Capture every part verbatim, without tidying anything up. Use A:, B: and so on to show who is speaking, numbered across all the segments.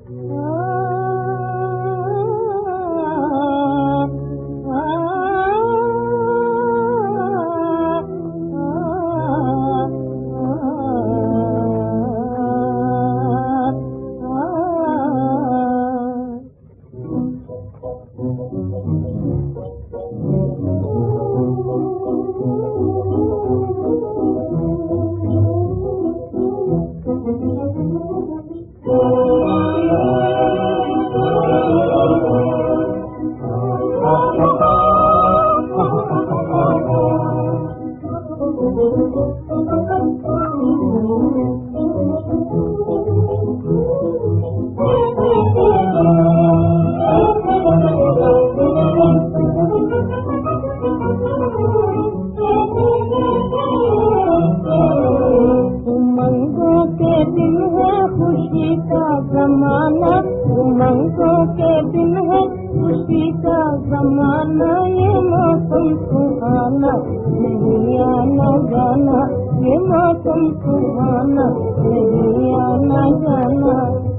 A: उमंगों के दिन है, खुशी का जमाना, ये मौसम सुहाना, नहीं आना जाना, ये मौसम सुहाना, नहीं आना जाना।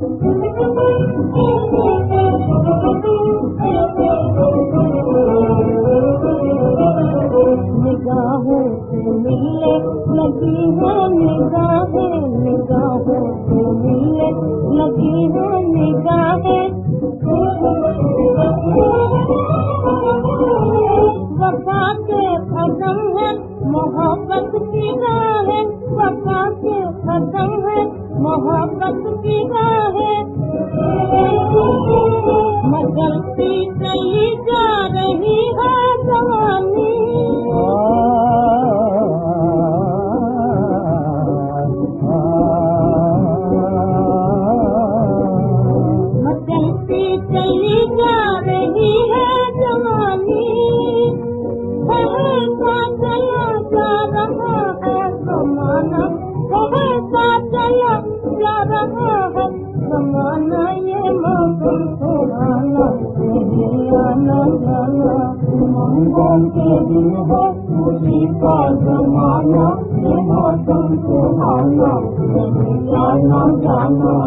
A: निगाहों से मिले लगी है निगाहें, निगाहों से मिले लगी है निगाहें, वफा के कदम है मोहब्बत की राहें, वफा के कदम है मोहब्बत की राहें, मचलती चली जा रही है जवानी, मचलती चली जा रही है जवानी, बहता चला जा रहा है ज़माना, बहता चला जा रहा है ज़माना, ये मौसम सुहाना, नहीं आना जाना। उमंगों के दिन है, खुशी का ज़माना, ये मौसम सुहाना, नहीं आना जाना।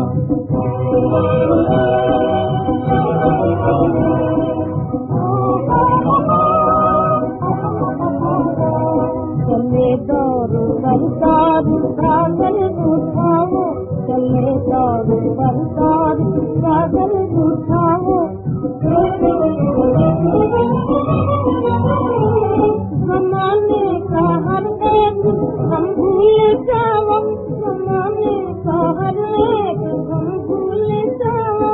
A: चले दौर पर दौर सागर उठाओ, चले दौर पर दौर सागर उठाओ, ज़माने का हर एक हम भूल जाओ, ज़माने का हर एक हम भूल जाओ,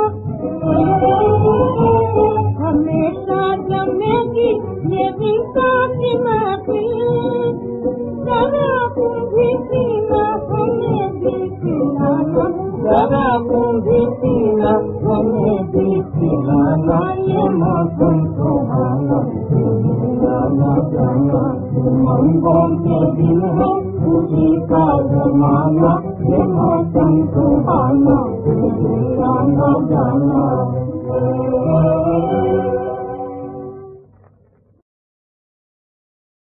A: हमेशा जमेगी ये रिश्ता की महफिल, जरा तुम भी पीना हमें भी पिलाना, जरा तुम भी पीना हमें भी पिलाना, ये मौसम सुहाना, आना जाना। उमंगों के दिन है, खुशी का ज़माना, ये मौसम सुहाना,